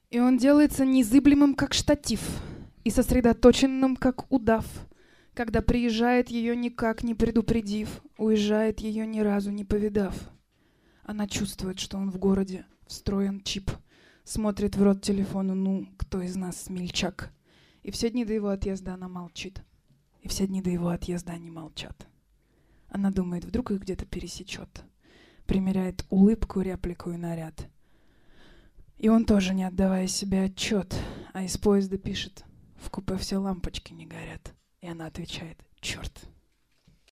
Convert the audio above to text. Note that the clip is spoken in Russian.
И он делается незыблемым, как штатив, и сосредоточенным, как удав, когда приезжает ее никак не предупредив, уезжает ее ни разу не повидав. Она чувствует, что он в городе, встроен чип, смотрит в рот телефону, ну, кто из нас смельчак. И все дни до его отъезда она молчит, и все дни до его отъезда они молчат. Она думает, вдруг их где-то пересечет, примеряет улыбку, реплику и наряд. И он тоже, не отдавая себе отчет, а из поезда пишет: в купе все лампочки не горят. И она отвечает: черт.